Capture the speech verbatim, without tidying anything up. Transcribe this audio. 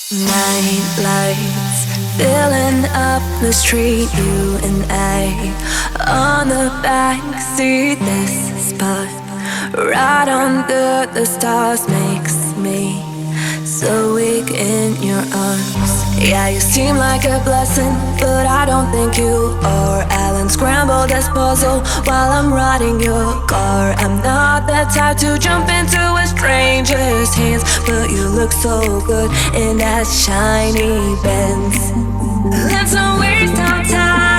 Night lights filling up the street, you and I on the back seat. This spot right under the stars makes me so weak in your arms. Yeah, you seem like a blessing, but I don't think you are. Alan scrambled this puzzle while I'm riding your car. I'm not the type to jump into a stranger's hands, but you look so good in that shiny Benz. Let's not waste our time.